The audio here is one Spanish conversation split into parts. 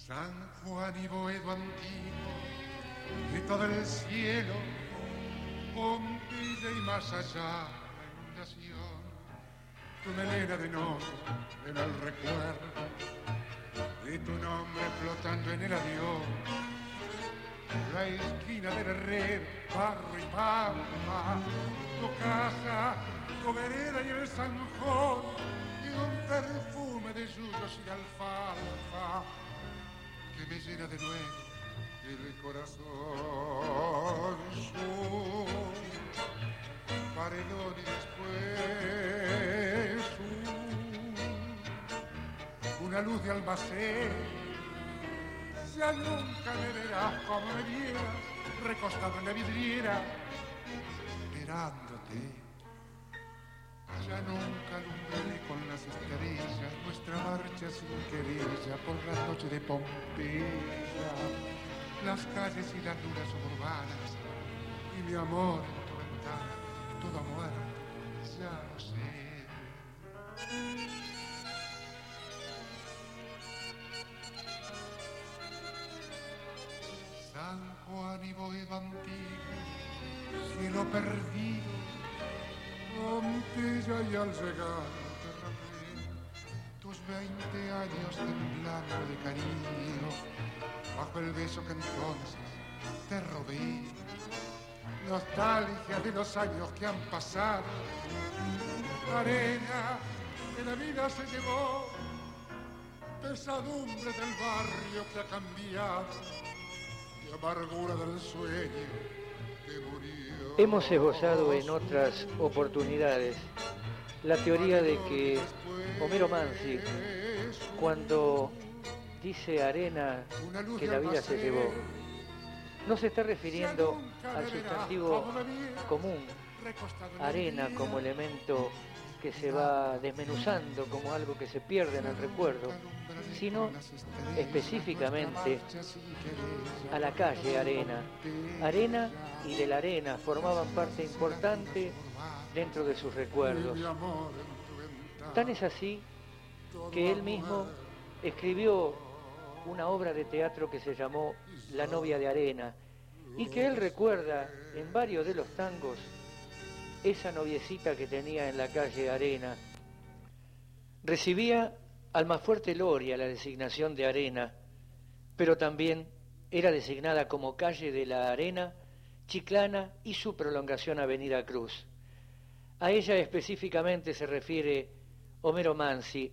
San Juan y Boedo antiguo, y todo el cielo, Pompeya y más allá, la inundación, tu melena de noche en el recuerdo, y tu nombre flotando en el adiós, la esquina del herrero, barro y pampa, tu casa, tu vereda y el zanjón, y un perfume de yuyos y de alfalfa, que me llena de nuevo el corazón. Paredón y después una luz de almacén. Ya nunca me verás como me vieras, recostado en la vidriera, esperándote. Ya nunca alumbraré con las estrellas nuestra marcha sin querella por la noche de Pompeya, las calles y las lunas suburbanas, y mi amor en tu ventana, toda muerta, ya lo sé. San Juan y Boedo antiguo, cielo perdido, Pompeya y al llegar te rapé tus 20 años temblando de cariño, bajo el beso que entonces te robé, nostalgia de los años que han pasado, arena que la vida se llevó, pesadumbre del barrio que ha cambiado, y amargura del sueño que murió. Hemos esbozado en otras oportunidades la teoría de que Homero Manzi, cuando dice arena que la vida se llevó, no se está refiriendo al sustantivo común, arena como elemento que se va desmenuzando como algo que se pierde en el recuerdo, sino específicamente a la calle Arena. Arena y de la arena formaban parte importante dentro de sus recuerdos. Tan es así que él mismo escribió una obra de teatro que se llamó La novia de arena y que él recuerda en varios de los tangos esa noviecita que tenía en la calle Arena. Recibía Almafuerte Loria la designación de Arena, pero también era designada como calle de la Arena, Chiclana y su prolongación Avenida Cruz. A ella específicamente se refiere Homero Manzi.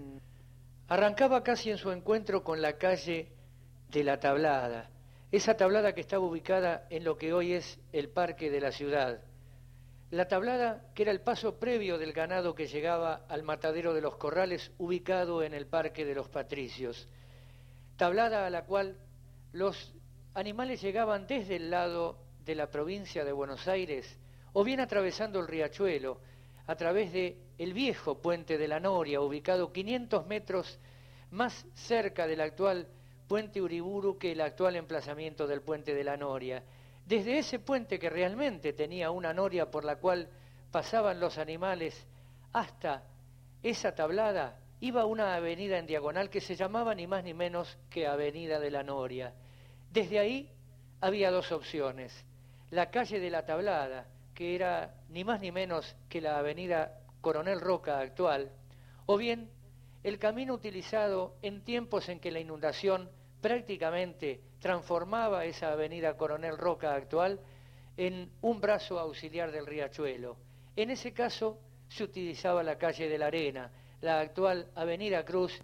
Arrancaba casi en su encuentro con la calle de la Tablada, esa tablada que estaba ubicada en lo que hoy es el Parque de la Ciudad. La Tablada, que era el paso previo del ganado que llegaba al matadero de los Corrales, ubicado en el Parque de los Patricios. Tablada a la cual los animales llegaban desde el lado de la provincia de Buenos Aires, o bien atravesando el riachuelo, a través de el viejo puente de la Noria, ubicado 500 metros más cerca del actual puente Uriburu que el actual emplazamiento del puente de la Noria. Desde ese puente que realmente tenía una noria por la cual pasaban los animales hasta esa tablada, iba una avenida en diagonal que se llamaba ni más ni menos que Avenida de la Noria. Desde ahí había dos opciones: la calle de la Tablada, que era ni más ni menos que la avenida Coronel Roca actual, o bien el camino utilizado en tiempos en que la inundación prácticamente transformaba esa avenida Coronel Roca actual en un brazo auxiliar del riachuelo. En ese caso se utilizaba la calle de la Arena, la actual Avenida Cruz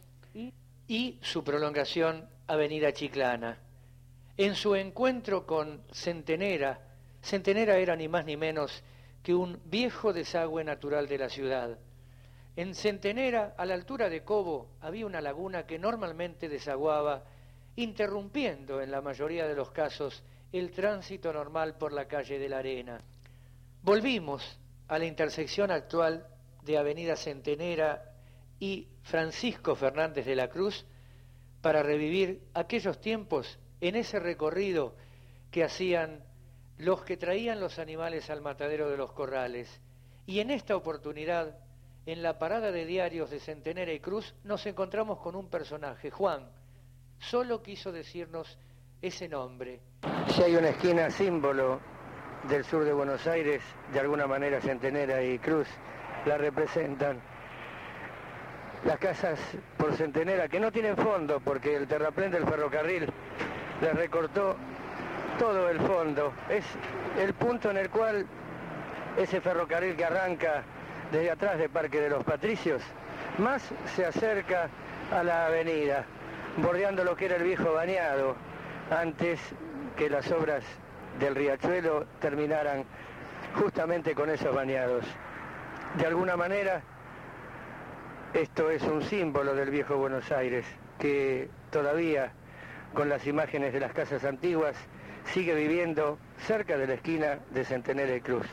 y su prolongación Avenida Chiclana. En su encuentro con Centenera, Centenera era ni más ni menos que un viejo desagüe natural de la ciudad. En Centenera, a la altura de Cobo, había una laguna que normalmente desaguaba, interrumpiendo en la mayoría de los casos el tránsito normal por la calle de la Arena. Volvimos a la intersección actual de Avenida Centenera y Francisco Fernández de la Cruz para revivir aquellos tiempos en ese recorrido que hacían los que traían los animales al matadero de los Corrales. Y en esta oportunidad, en la parada de diarios de Centenera y Cruz, nos encontramos con un personaje, Juan, solo quiso decirnos ese nombre. Si hay una esquina símbolo del sur de Buenos Aires, de alguna manera Centenera y Cruz la representan. Las casas por Centenera, que no tienen fondo porque el terraplén del ferrocarril les recortó todo el fondo. Es el punto en el cual ese ferrocarril que arranca desde atrás de Parque de los Patricios, más se acerca a la avenida, bordeando lo que era el viejo bañado, antes que las obras del riachuelo terminaran justamente con esos bañados. De alguna manera, esto es un símbolo del viejo Buenos Aires, que todavía, con las imágenes de las casas antiguas, sigue viviendo cerca de la esquina de Centenera y Cruz.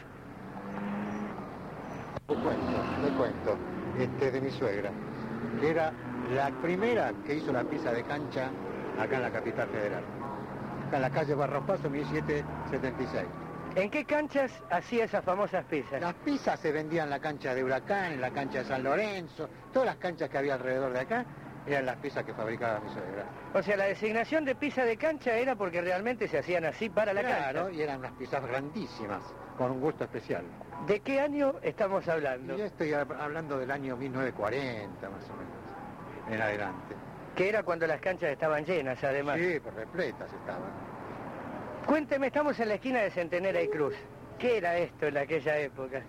Le cuento, de mi suegra, que era la primera que hizo la pizza de cancha acá en la capital federal, acá en la calle Barros Paso, 1776. ¿En qué canchas hacía esas famosas pizzas? Las pizzas se vendían en la cancha de Huracán, en la cancha de San Lorenzo, todas las canchas que había alrededor de acá eran las pizzas que fabricaba mi suegra. O sea, la designación de pizza de cancha era porque realmente se hacían así para la cancha. Claro, y eran unas pizzas grandísimas, con un gusto especial. ¿De qué año estamos hablando? Y yo estoy hablando del año 1940, más o menos, en adelante. Que era cuando las canchas estaban llenas, además. Sí, por repletas estaban. Cuénteme, estamos en la esquina de Centenera y Cruz. ¿Qué era esto en aquella época?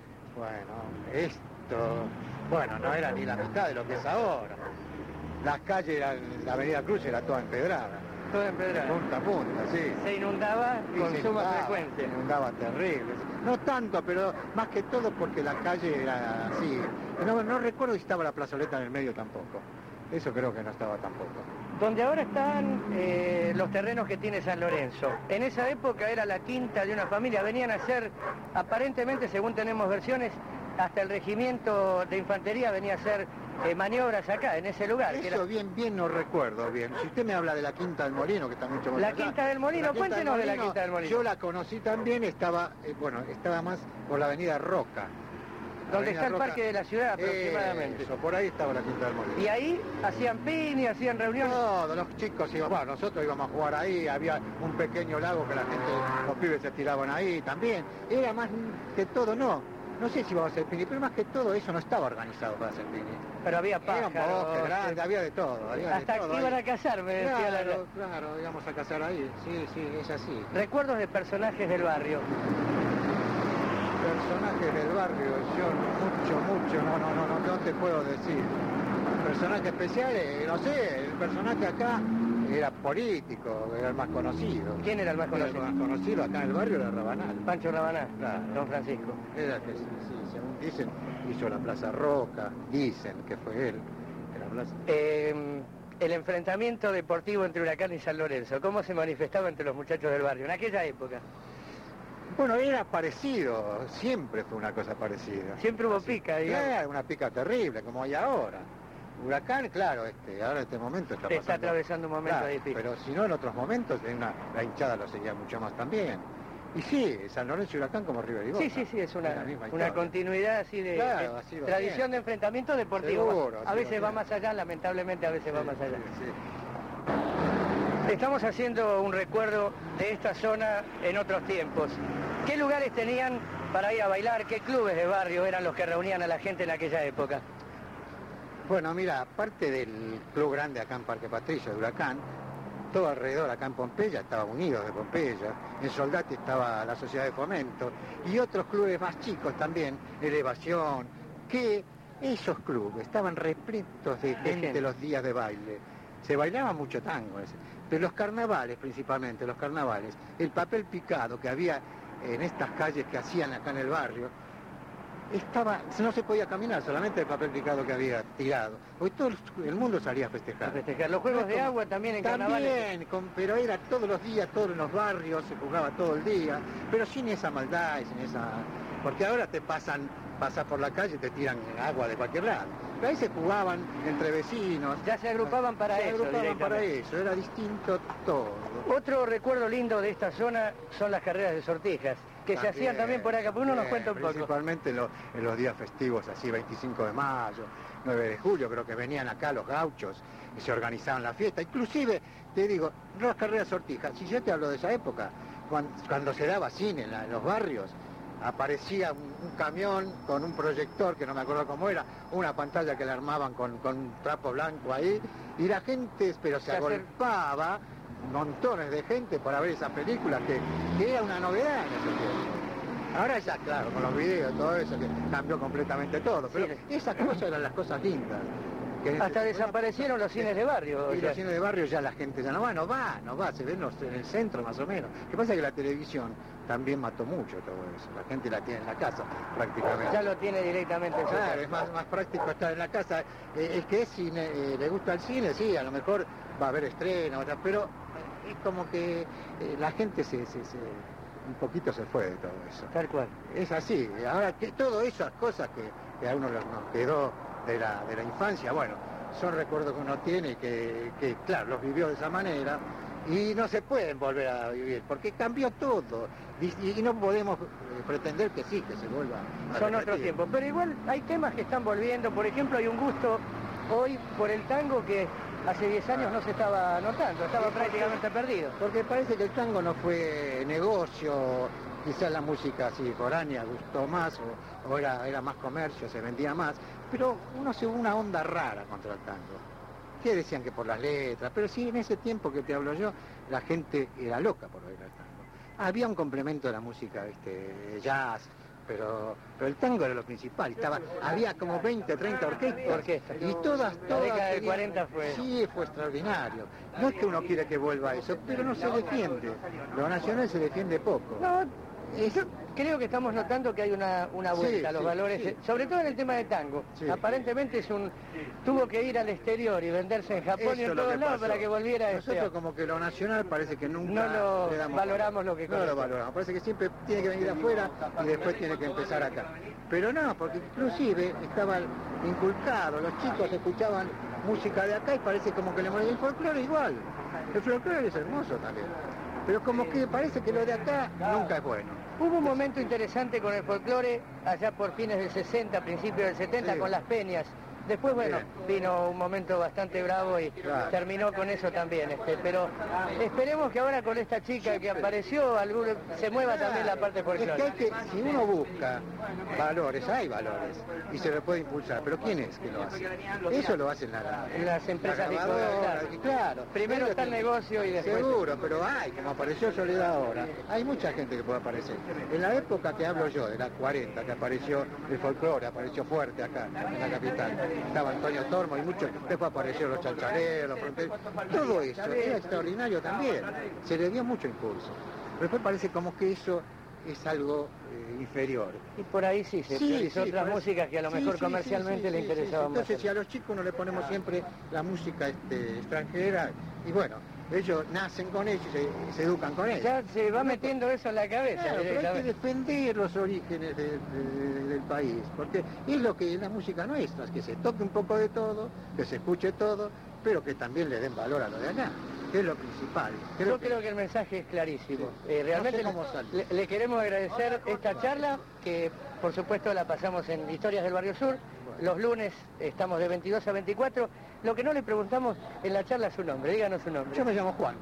Bueno, no era ni la mitad de lo que es ahora. Las calles, la avenida Cruz era toda empedrada. Toda empedrada. Punta a punta, sí. Se inundaba con suma frecuencia. Se inundaba terrible. No tanto, pero más que todo porque la calle era así. No recuerdo si estaba la plazoleta en el medio tampoco. Eso creo que no estaba tampoco. Donde ahora están los terrenos que tiene San Lorenzo. En esa época era la quinta de una familia. Venían a hacer, aparentemente, según tenemos versiones, hasta el regimiento de infantería venía a hacer maniobras acá, en ese lugar. Eso bien no recuerdo bien. Si usted me habla de la Quinta del Molino, que está mucho más La allá. Quinta del Molino, cuéntenos de la Quinta del Molino. Yo la conocí también, estaba más por la avenida Roca. Donde está el Parque de la Ciudad aproximadamente. Eso, por ahí estaba la Quinta del Molino. Y ahí hacían piña, hacían reuniones. Todos los chicos íbamos, nosotros íbamos a jugar ahí, había un pequeño lago que la gente, los pibes se tiraban ahí también. Era más que todo, no sé si vamos a hacer pini, pero más que todo eso no estaba organizado para hacer pini. Pero había pájaros. Era un bosque grande, había de todo. Hasta que iban a cazar, me decía la... Claro, íbamos a cazar ahí, sí, es así. Recuerdos de personajes del barrio. Personajes del barrio, yo no te puedo decir. Personajes especiales, no sé, el personaje acá era político, era el más conocido. ¿Quién era el más conocido? El más conocido acá en el barrio era Rabanal. Pancho Rabanal, claro. Don Francisco. Era que sí, según dicen, hizo la Plaza Roca, dicen que fue él. La plaza. El enfrentamiento deportivo entre Huracán y San Lorenzo, ¿cómo se manifestaba entre los muchachos del barrio en aquella época? Bueno, era parecido, siempre fue una cosa parecida. Siempre hubo pica, digamos. Era una pica terrible, como hay ahora. Huracán, claro, ahora en este momento está atravesando un momento difícil. Pero si no, en otros momentos la hinchada lo seguía mucho más también. Y sí, San Lorenzo y Huracán como River y Boca. Sí, es una continuidad así de tradición bien. De enfrentamiento deportivo. Seguro, a veces va más allá, lamentablemente a veces va más allá. Sí. Estamos haciendo un recuerdo de esta zona en otros tiempos. ¿Qué lugares tenían para ir a bailar? ¿Qué clubes de barrio eran los que reunían a la gente en aquella época? Bueno, mira, aparte del club grande acá en Parque Patricio de Huracán, todo alrededor acá en Pompeya estaba Unidos de Pompeya, en Soldati estaba la Sociedad de Fomento y otros clubes más chicos también, Elevación, que esos clubes estaban repletos de gente los días de baile. Se bailaba mucho tango, pero los carnavales principalmente, el papel picado que había en estas calles que hacían acá en el barrio, no se podía caminar, solamente el papel picado que había tirado. Hoy todo el mundo salía a festejar. Los juegos de agua también en carnavales. También, pero era todos los días, todos en los barrios, se jugaba todo el día, pero sin esa maldad, porque ahora pasas por la calle y te tiran agua de cualquier lado. Pero ahí se jugaban entre vecinos. Ya se agrupaban para eso. Era distinto todo. Otro recuerdo lindo de esta zona son las carreras de sortijas. que se hacían también por acá, porque uno nos cuenta un poco. Principalmente en los días festivos, así 25 de mayo, 9 de julio, creo que venían acá los gauchos y se organizaban la fiesta. Inclusive, te digo, Rojas Carreras Sortija, si yo te hablo de esa época, cuando se daba cine en los barrios, aparecía un camión con un proyector, que no me acuerdo cómo era, una pantalla que le armaban con un trapo blanco ahí, y la gente, pero se agolpaba, montones de gente para ver esa película, que era una novedad en ese tiempo. Ahora ya, claro, con los videos, todo eso, que cambió completamente todo, pero esas cosas eran las cosas lindas. Hasta desaparecieron los cines de barrio. Y los cines de barrio ya la gente ya no va, se ven en el centro más o menos. Lo que pasa es que la televisión también mató mucho todo eso, la gente la tiene en la casa prácticamente. Ya lo tiene directamente. Claro, es más práctico estar en la casa. El que es cine, le gusta el cine, sí, a lo mejor va a haber estrenos, pero es como que la gente un poquito se fue de todo eso. Tal cual. Es así. Ahora, que todas esas cosas que a uno nos quedó de la infancia, bueno, son recuerdos que uno tiene que claro, los vivió de esa manera y no se pueden volver a vivir porque cambió todo y no podemos pretender que sí, que se vuelva a son otros tiempos, pero igual hay temas que están volviendo. Por ejemplo, hay un gusto hoy por el tango que hace 10 años no se estaba notando, estaba prácticamente perdido. Porque parece que el tango no fue negocio, quizás la música así foránea gustó más o era más comercio, se vendía más, pero se hubo una onda rara contra el tango. Que decían que por las letras, pero sí, en ese tiempo que te hablo yo, la gente era loca por oír el tango. Había un complemento de la música jazz, pero el tango era lo principal. Había como 20, 30 orquestas. Y todas la década del 40 fue. Sí, fue extraordinario. No es que uno quiera que vuelva a eso, pero no se defiende. Lo nacional se defiende poco. No, yo creo que estamos notando que hay una vuelta a los valores, sobre todo en el tema de tango. Sí. Aparentemente tuvo que ir al exterior y venderse en Japón y en todos lados para que volviera. Nosotros como que lo nacional parece que nunca no lo valoramos lo que no lo valoramos. Parece que siempre tiene que venir afuera y después tiene que empezar acá. Pero no, porque inclusive estaba inculcado, los chicos escuchaban música de acá y parece como que le molesta el folclore igual. El folclore es hermoso también. Pero como que parece que lo de acá nunca es bueno. Hubo un momento interesante con el folclore allá por fines del 60, principios del 70, sí, con las peñas. Después, bueno, vino un momento bastante bravo y terminó con eso también. Pero esperemos que ahora con esta chica que apareció, se mueva también la parte folclórica. Es que si uno busca valores, hay valores, y se lo puede impulsar. Pero ¿quién es que lo hace? Eso lo hacen las empresas discográficas. Claro. Primero está el negocio y después... Seguro, pero como apareció Soledad ahora, hay mucha gente que puede aparecer. En la época que hablo yo, de las 40, que apareció el folclore, apareció fuerte acá, en la capital. Estaba Antonio Tormo y muchos, después aparecieron los chalchaleros, los fronteros, todo eso era extraordinario también, se le dio mucho impulso. Pero después parece como que eso es algo inferior. Y por ahí se priorizó otras músicas que a lo mejor comercialmente le interesaban más. Entonces si a los chicos no le ponemos siempre la música extranjera, y bueno, ellos nacen con ellos y se educan con ellos. Ya se va metiendo eso en la cabeza. Claro, pero hay que defender los orígenes del país, porque es lo que es la música nuestra, es que se toque un poco de todo, que se escuche todo, pero que también le den valor a lo de acá, que es lo principal. Yo creo que el mensaje es clarísimo. Sí. Realmente no le queremos agradecer esta charla, que por supuesto la pasamos en Historias del Barrio Sur. Los lunes estamos de 22 a 24. Lo que no le preguntamos en la charla es su nombre. Díganos su nombre. Yo me llamo Juan.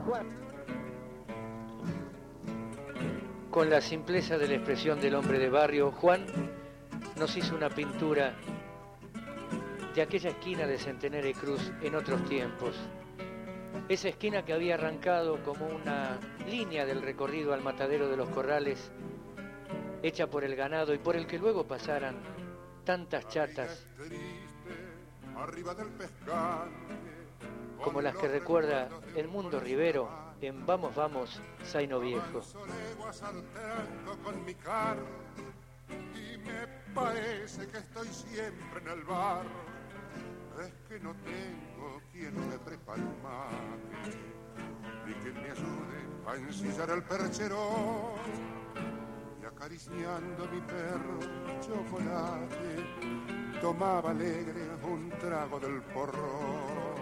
Con la simpleza de la expresión del hombre de barrio, Juan nos hizo una pintura de aquella esquina de Centenario y Cruz en otros tiempos. Esa esquina que había arrancado como una línea del recorrido al matadero de los Corrales, hecha por el ganado y por el que luego pasaran tantas chatas como las que recuerda el Mundo Rivero en Vamos, Vamos, Zaino Viejo. Y me parece que estoy siempre en el bar. Es que no tengo quien me prepare un mate ni que me ayude a ensillar el percherón. Y acariciando mi perro chocolate, tomaba alegre un trago del porrón.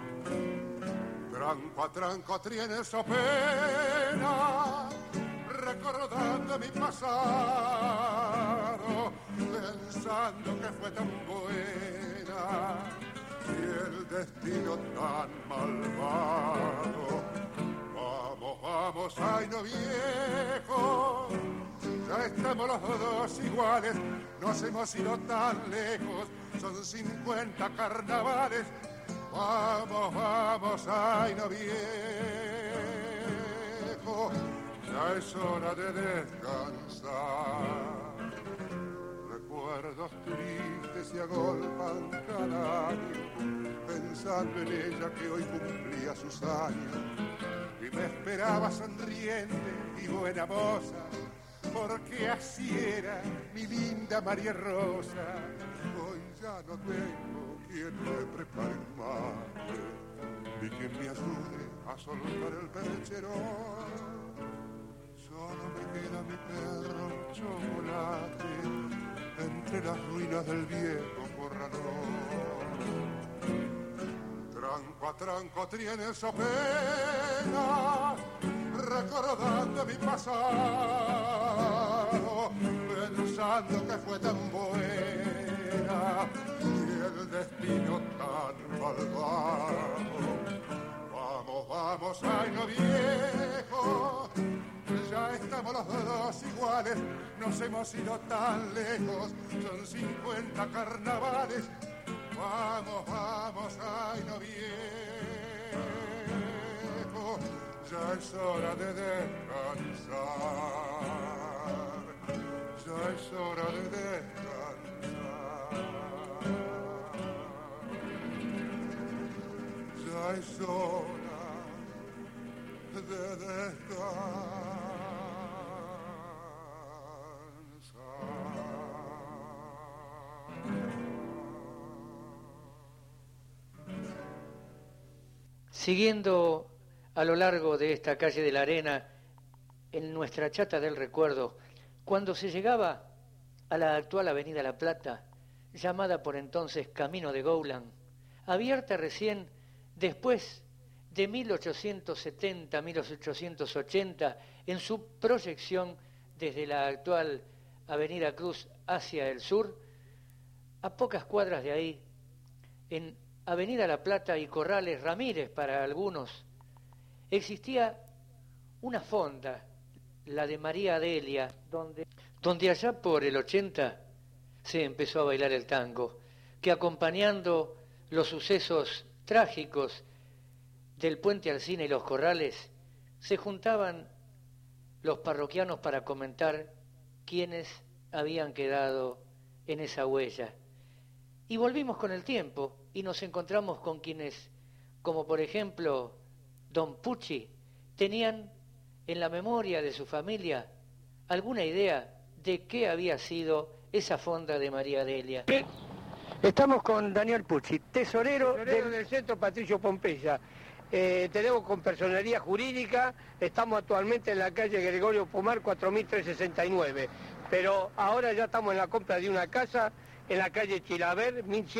Tranco a tranco tiene su pena, recordando mi pasado, pensando que fue tan buena y el destino tan malvado. Vamos, vamos, ay no viejo, ya estamos los dos iguales, nos hemos ido tan lejos, son 50 carnavales. Vamos, vamos, ay no viejo, ya es hora de descansar. Recuerdos tristes se agolpan cada año, pensando en ella que hoy cumplía sus años y me esperaba sonriente y buena moza, porque así era mi linda María Rosa. Hoy ya no tengo quien me prepare el mate, ni quien me ayude a soltar el percherón. Solo me queda mi perro Chocolate entre las ruinas del viejo corralón. Tranco a tranco tiene su pena, recordando mi pasado, pensando que fue tan buena y el destino tan malvado. Vamos, vamos, ay no viejo, ya estamos los dos iguales, nos hemos ido tan lejos, son 50 carnavales. Vamos, vamos, ay no viejo, ya es hora de descansar, ya es hora de descansar, ya es hora de descansar. Siguiendo a lo largo de esta calle de la Arena, en nuestra chata del recuerdo, cuando se llegaba a la actual Avenida La Plata, llamada por entonces Camino de Gowland, abierta recién después de 1870-1880, en su proyección desde la actual Avenida Cruz hacia el sur, a pocas cuadras de ahí, en Avenida La Plata y Corrales Ramírez para algunos, existía una fonda, la de María Delia, donde allá por el 80 se empezó a bailar el tango, que acompañando los sucesos trágicos del Puente Alsina y los Corrales, se juntaban los parroquianos para comentar quiénes habían quedado en esa huella. Y volvimos con el tiempo y nos encontramos con quienes, como por ejemplo Don Pucci, tenían en la memoria de su familia alguna idea de qué había sido esa fonda de María Delia. Estamos con Daniel Pucci, tesorero del Centro Patricio Pompeya. Tenemos con personería jurídica, estamos actualmente en la calle Gregorio Pomar 4369, pero ahora ya estamos en la compra de una casa en la calle Chilaver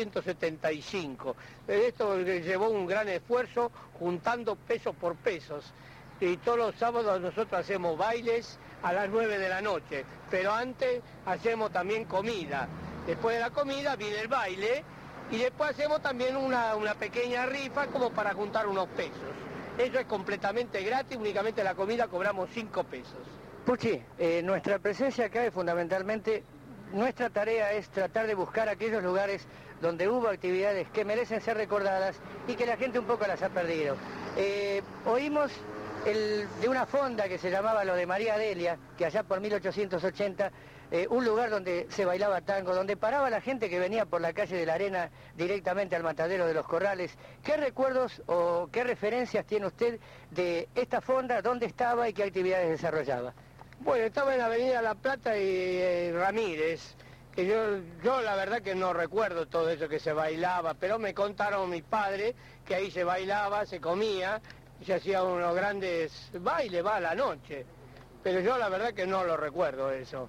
1175. Esto llevó un gran esfuerzo juntando pesos por pesos. Y todos los sábados nosotros hacemos bailes a las 9 de la noche, pero antes hacemos también comida. Después de la comida viene el baile y después hacemos también una pequeña rifa como para juntar unos pesos. Eso es completamente gratis, únicamente la comida cobramos 5 pesos. Pucci, nuestra presencia acá es fundamentalmente, nuestra tarea es tratar de buscar aquellos lugares donde hubo actividades que merecen ser recordadas y que la gente un poco las ha perdido. Oímos de una fonda que se llamaba lo de María Delia, que allá por 1880, un lugar donde se bailaba tango, donde paraba la gente que venía por la calle de la Arena directamente al matadero de los Corrales. ¿Qué recuerdos o qué referencias tiene usted de esta fonda, dónde estaba y qué actividades desarrollaba? Bueno, estaba en la Avenida La Plata y Ramírez, que yo la verdad que no recuerdo todo eso que se bailaba, pero me contaron mis padres que ahí se bailaba, se comía, y se hacían unos grandes bailes, a la noche, pero yo la verdad que no lo recuerdo eso.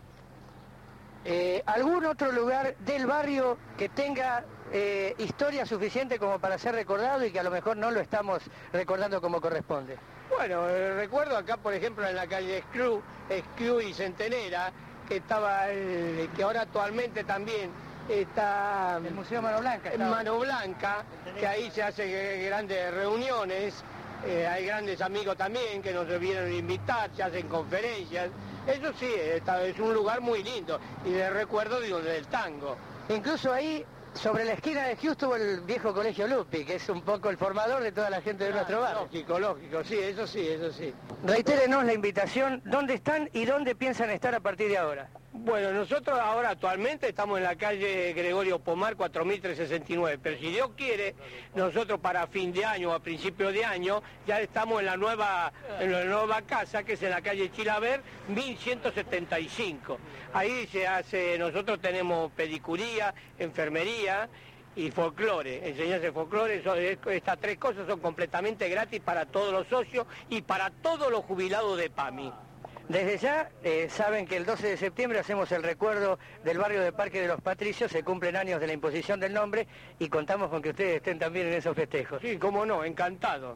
¿Algún otro lugar del barrio que tenga historia suficiente como para ser recordado y que a lo mejor no lo estamos recordando como corresponde? Bueno, recuerdo acá, por ejemplo, en la calle Escru y Centenera, que que ahora actualmente también está El Museo Mano Blanca. en Mano Blanca, que ahí se hacen grandes reuniones, hay grandes amigos también que nos vienen a invitar, se hacen conferencias. Eso sí, es un lugar muy lindo, y de recuerdo del tango. Incluso ahí, sobre la esquina de Hughes, estuvo el viejo Colegio Lupi, que es un poco el formador de toda la gente de nuestro barrio. Lógico, sí, eso sí, eso sí. Reitérenos la invitación, ¿dónde están y dónde piensan estar a partir de ahora? Bueno, nosotros ahora actualmente estamos en la calle Gregorio Pomar 4369, pero si Dios quiere, nosotros para fin de año o a principio de año ya estamos en la nueva casa, que es en la calle Chilaver 1175. Ahí nosotros tenemos pedicuría, enfermería y folclore, enseñanza de folclore. Estas tres cosas son completamente gratis para todos los socios y para todos los jubilados de PAMI. Desde ya saben que el 12 de septiembre hacemos el recuerdo del barrio de Parque de los Patricios, se cumplen años de la imposición del nombre y contamos con que ustedes estén también en esos festejos. Sí, cómo no, encantado.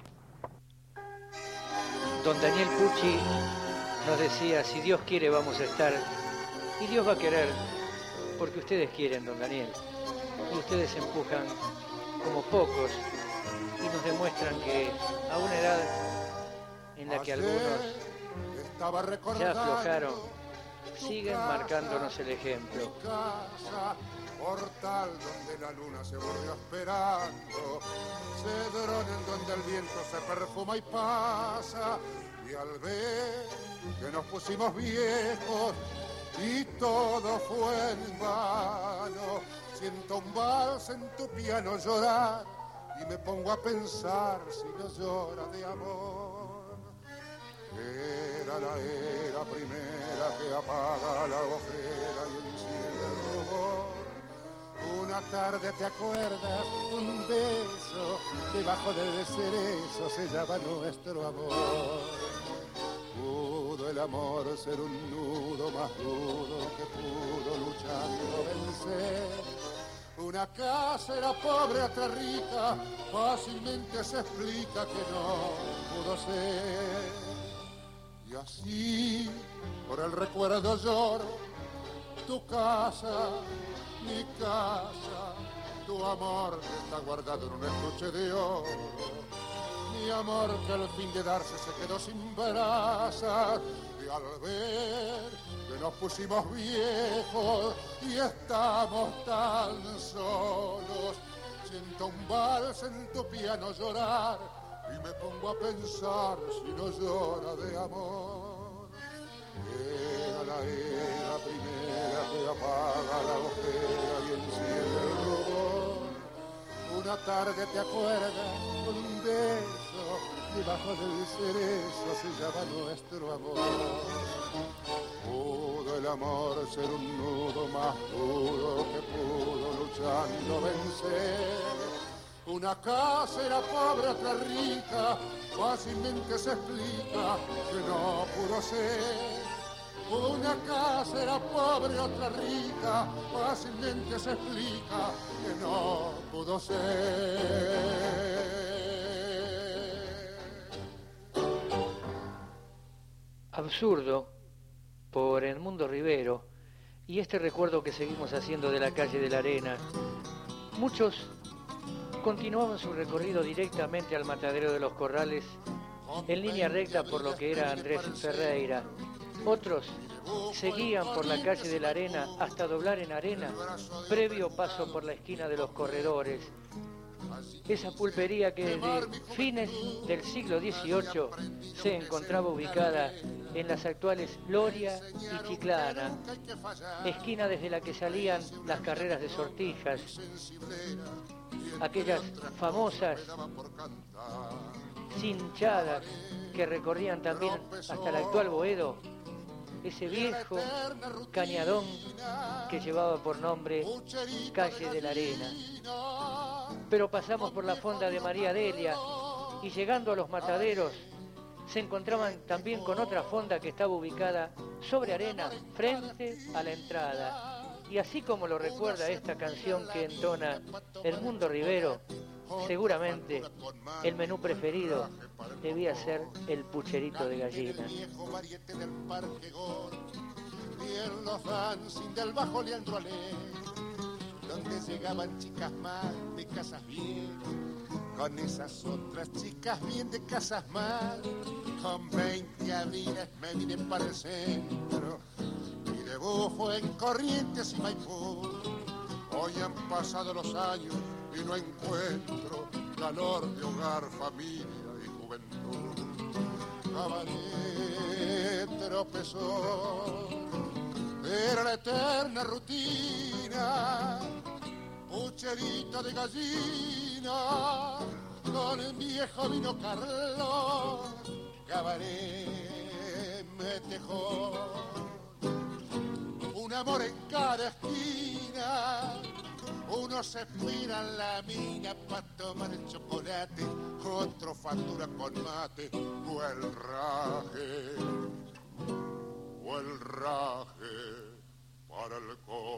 Don Daniel Pucci nos decía, si Dios quiere vamos a estar, y Dios va a querer, porque ustedes quieren, don Daniel, y ustedes empujan como pocos y nos demuestran que a una edad en la que algunos ya aflojaron, siguen marcándonos el ejemplo. Casa, portal donde la luna se volvió esperando, cedrón en donde el viento se perfuma y pasa, y al ver que nos pusimos viejos y todo fue en vano, siento un vals en tu piano llorar y me pongo a pensar si no llora de amor. Era la era primera que apaga la ojera y enciende el rubor. Una tarde, ¿te acuerdas? Un beso debajo del cerezo sellaba nuestro amor. Pudo el amor ser un nudo más duro que pudo luchando vencer. Una casa era pobre, otra rica, fácilmente se explica que no pudo ser. Y así, por el recuerdo lloro, tu casa, mi casa, tu amor que está guardado en un estuche de oro. Mi amor que al fin de darse se quedó sin brasas, y al ver que nos pusimos viejos y estamos tan solos, siento un vals en tu piano llorar y me pongo a pensar si no llora de amor. Era la era primera que apaga la ojera y enciende el rubor. Una tarde, ¿te acuerdas? Con un beso debajo del cerezo sellaba nuestro amor. Pudo el amor ser un nudo más duro que pudo luchando vencer. Una casa era pobre, otra rica, fácilmente se explica que no pudo ser. Una casa era pobre, otra rica, fácilmente se explica que no pudo ser. Absurdo, por Edmundo Rivero, y este recuerdo que seguimos haciendo de la calle de la Arena. Muchos continuaban su recorrido directamente al Matadero de los Corrales, en línea recta por lo que era Andrés Ferreira. Otros seguían por la calle de la Arena hasta doblar en Arena, previo paso por la esquina de los Corredores. Esa pulpería que desde fines del siglo XVIII se encontraba ubicada en las actuales Loria y Chiclana, esquina desde la que salían las carreras de sortijas, aquellas famosas cinchadas que recorrían también hasta el actual Boedo, ese viejo cañadón que llevaba por nombre Calle de la Arena. Pero pasamos por la fonda de María Delia y llegando a los Mataderos se encontraban también con otra fonda que estaba ubicada sobre arena frente a la entrada. Y así como lo recuerda esta canción que entona Edmundo Rivero, Seguramente el menú preferido debía ser el pucherito de gallina. Y en los dancing del bajo Leandro Ale, donde llegaban chicas más de casas bien, con esas otras chicas bien de casas mal, con 20 abriles me vine para el centro, y de bufo en Corrientes y Maipú. Hoy han pasado los años y no encuentro calor de hogar, familia y juventud. Cabaret tropezó, era la eterna rutina, pucherito de gallina, con el viejo vino Carlos, cabaret me dejó, un amor en cada esquina, uno se mira en la mina para tomar el chocolate, otro factura con mate, o el raje para el